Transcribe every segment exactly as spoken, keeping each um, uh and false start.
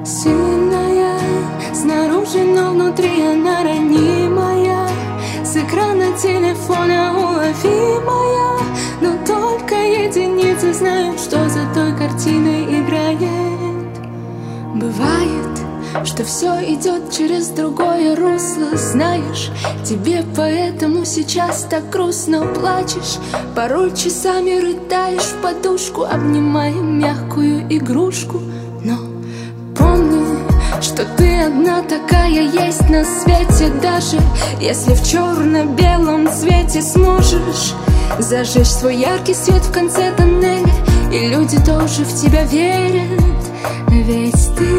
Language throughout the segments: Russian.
Сильная снаружи, но внутри она ранимая. С экрана телефона уловимая. Но только единицы знают, что за той картиной играет. Бывает, что все идет через другое русло. Знаешь, тебе поэтому сейчас так грустно. Плачешь, порой часами рыдаешь в подушку, обнимая мягкую игрушку. Но помни, что ты одна такая есть на свете. Даже если в черно-белом цвете сможешь зажечь свой яркий свет в конце тоннеля, и люди тоже в тебя верят. Ведь ты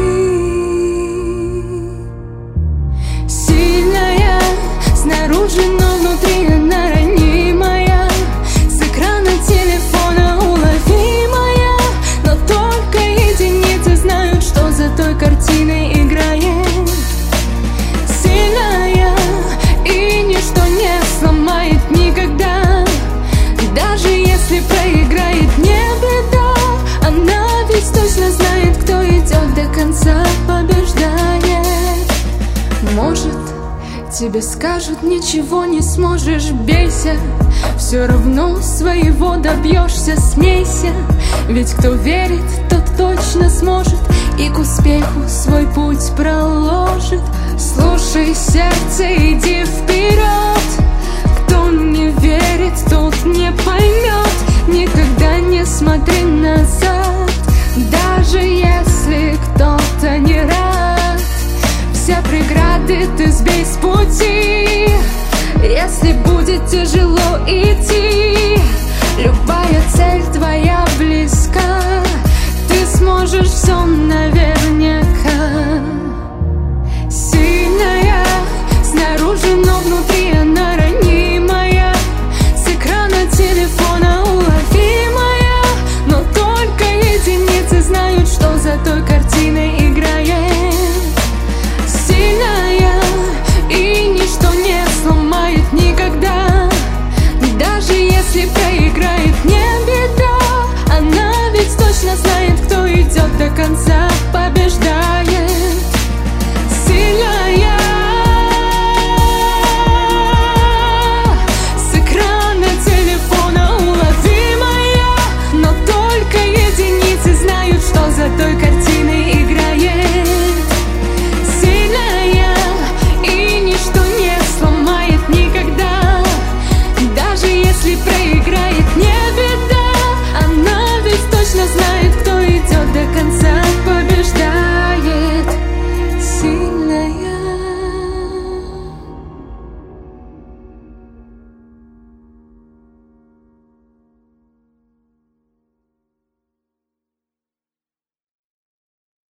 сильная снаружи, но внутри она ранимая. С экрана телефона уловимая. Но только единицы знают, что за той картиной играет. Сильная, и ничто не сломает никогда. Даже если проиграет, не беда. Она ведь точно знает, кто идет до конца, побеждает. Может, тебе скажут, ничего не сможешь, бейся. Все равно своего добьешься, смейся. Ведь кто верит, тот точно сможет и к успеху свой путь проложит. Слушай сердце, иди вперед. Кто не верит, тот не поймет. Никогда не смотри назад, даже если кто-то не рад. Все преграды ты сбей с пути. Если будет тяжело идти, любая цель твоя близка. Ты сможешь все наверняка. Сильная снаружи, но внутри она ранимая. С экрана телефона уловимая. Но только единицы знают, что за той картиной играет. Сильная, и ничто не сломает никогда. Даже если проиграет, не беда. Она ведь точно знает, кто идет до конца, побеждает. Сильная. С экрана телефона уловимая. Но только единицы знают, что за той картиной